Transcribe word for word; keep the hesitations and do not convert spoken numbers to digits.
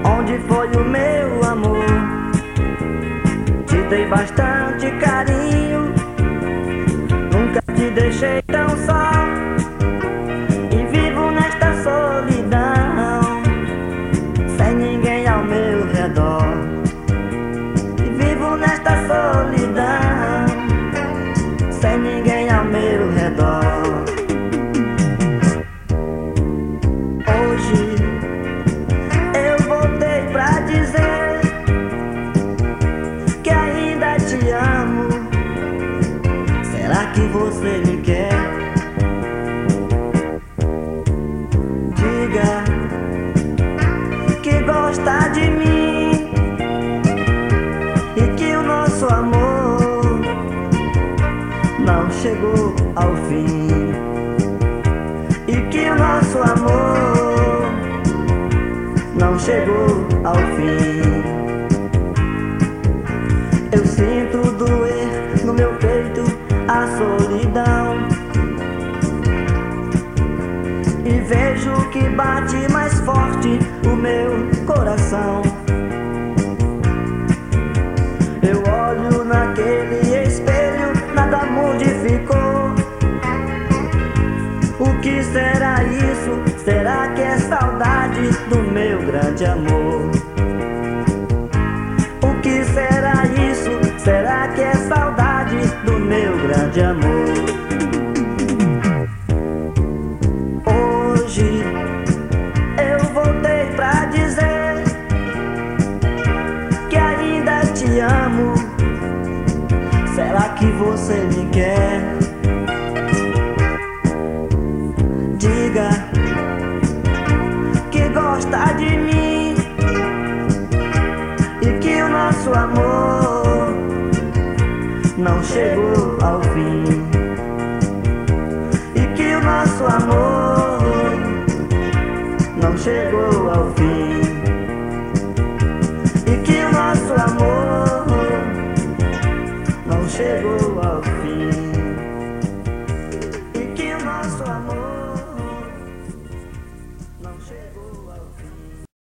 Onde foi o meu amor? Te dei bastante carinho, nunca te deixei tão só. E vivo nesta solidão, sem ninguém ao meu redor. E vivo nesta solidão, sem ninguém ao meu redor. Hoje eu voltei pra dizer que ainda te amo. Será que você me quer? Diga que gosta de mim e que o nosso amor não chegou ao fim. E que o nosso amor não chegou ao fim. Eu sinto doer no meu peito a solidão, e vejo que bate mais forte o meu coração. Eu olho naquele espelho, nada modificou. O que será isso? Será que é saudade do meu grande amor? O que será isso? Será que é saudade do meu grande amor? Hoje eu voltei pra dizer que ainda te amo. Será que você me quer? Diga que gosta de mim e que o nosso amor não chegou